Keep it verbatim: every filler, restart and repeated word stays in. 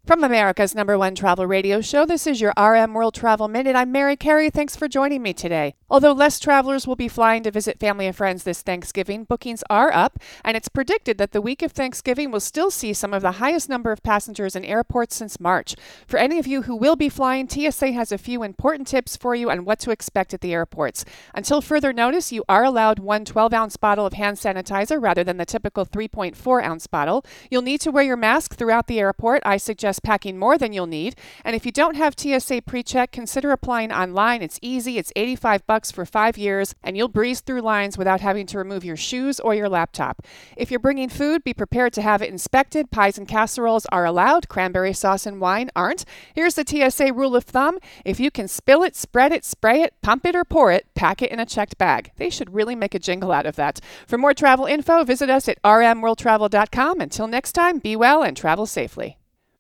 From America's number one travel radio show, this is your R M World Travel Minute. I'm Mary Carey. Thanks for joining me today. Although less travelers will be flying to visit family and friends this Thanksgiving, bookings are up, and it's predicted that the week of Thanksgiving will still see some of the highest number of passengers in airports since March. For any of you who will be flying, T S A has a few important tips for you on what to expect at the airports. Until further notice, you are allowed one twelve-ounce bottle of hand sanitizer rather than the typical three point four ounce bottle. You'll need to wear your mask throughout the airport. I suggest packing more than you'll need. And if you don't have T S A pre-check, consider applying online. It's easy. It's eighty-five bucks for five years, and you'll breeze through lines without having to remove your shoes or your laptop. If you're bringing food, be prepared to have it inspected. Pies and casseroles are allowed. Cranberry sauce and wine aren't. Here's the T S A rule of thumb. If you can spill it, spread it, spray it, pump it, or pour it, pack it in a checked bag. They should really make a jingle out of that. For more travel info, visit us at r m world travel dot com. Until next time, be well and travel safely.